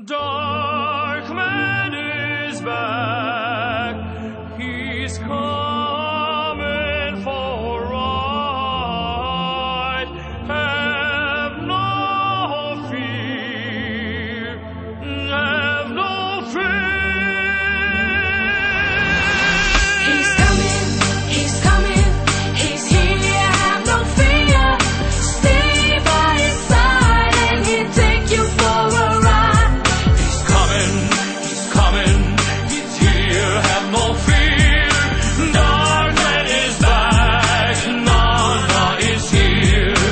Darkman is back. He's coming for right. Have no fear. Have no fear. He's coming. He's coming. He's here. Have no fear. Stay by his side and he'll take you for a ride. He's coming. He's coming. He's here. Have no fear. Darkman is back. Nana is here.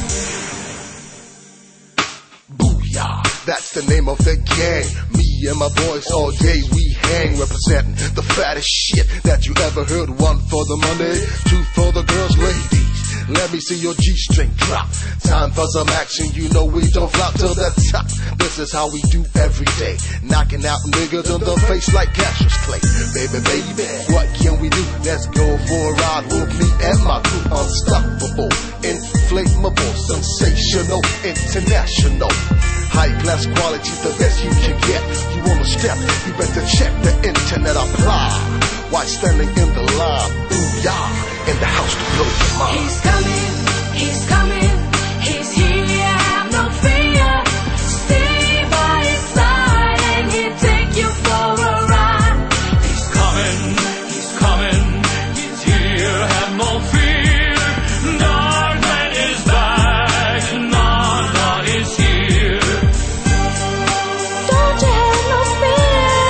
Booyah, that's the name of the gang. Me and my boys all day we hang, representing the fattest shit that you ever heard. One for the money, two for the girls, ladies. Let me see your G-string drop. Time for some action, you know we don't flop to the top. This is how we do every day, knocking out niggas on the face like Cassius Clay. Baby, baby, what can we do? Let's go for a ride with me and my crew. Unstoppable, inflammable, sensational, international. High class quality, the best you can get. You wanna step, you better check the internet apply. Why standing in the line? Booyah, in the house to blow your mind. He's coming. He's coming. He's here. Have no fear. Stay by his side and he'll take you for a ride. He's coming. He's coming. He's here. Have no fear. Darkman is back. Nana is here. Don't you have no fear.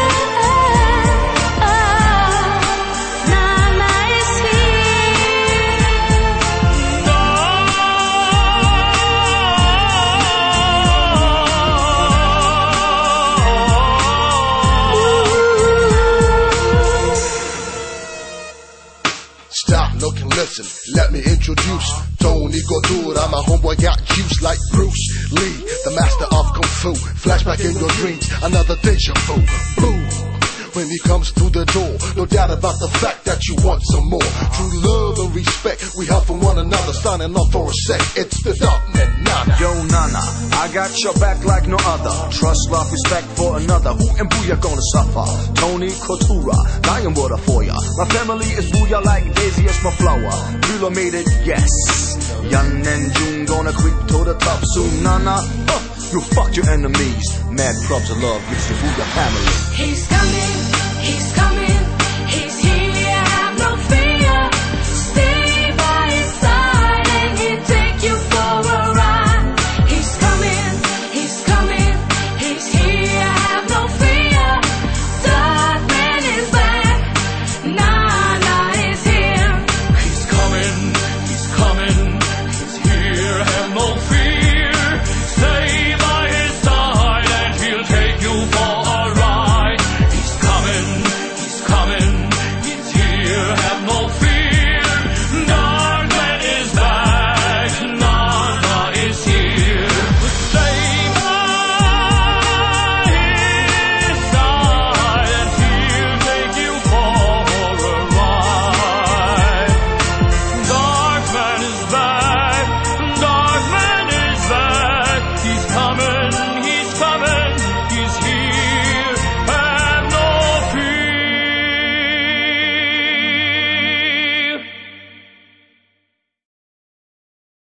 Nana is Stop, look and listen, let me introduce Tony Gordura, my homeboy got juice like Bruce Lee, the master of Kung Fu. Flashback in your dreams, another deja vu. Boom, when he comes through the door, no doubt about the fact that you want some more. True love and respect, we help from one another. Signing off for a sec, it's the Darkman Nana. Yo, Nana, I got your back like no other. Trust, love, respect for another. Who and Booyah gonna suffer? Tony Coutura, dying water for ya. My family is Booyah like Daisy is my flower. Bula made it, yes. Yan and June gonna creep to the top soon, Nana. You fuck your enemies. Mad props of love gives the Booyah family. He's coming. He's coming.